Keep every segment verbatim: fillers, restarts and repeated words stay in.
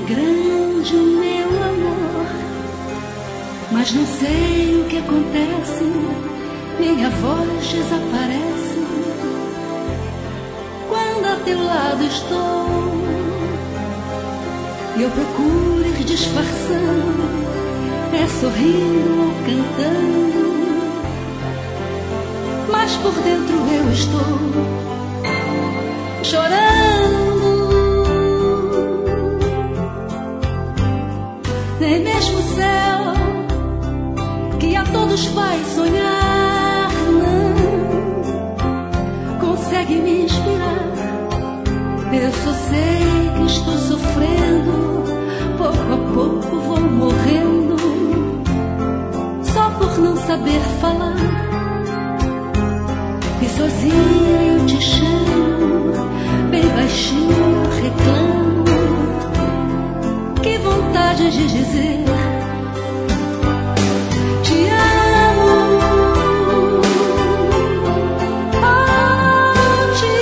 grande o meu amor, mas não sei o que acontece, minha voz desaparece quando a teu lado estou. Eu procuro ir disfarçando, é sorrindo ou cantando, mas por dentro eu estou chorando. Nem mesmo o céu, que a todos faz sonhar, não consegue me inspirar. Eu só sei que estou sofrendo, pouco a pouco vou morrendo, só por não saber falar. E sozinha eu te chamo, bem baixinho eu reclamo. Que vontade de dizer te amo, oh, te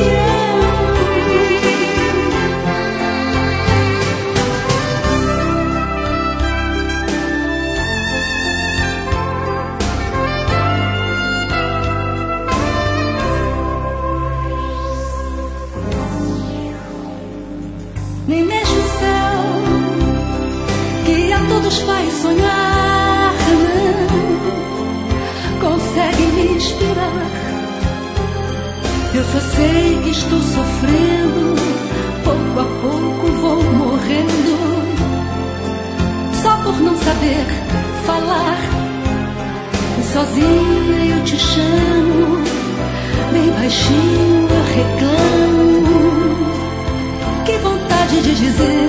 nem mesmo o céu, que a todos faz sonhar, não consegue me inspirar. Eu só sei que estou sofrendo, pouco a pouco vou morrendo, só por não saber falar. E sozinha eu te chamo, bem baixinho eu reclamo. Que vontade de dizer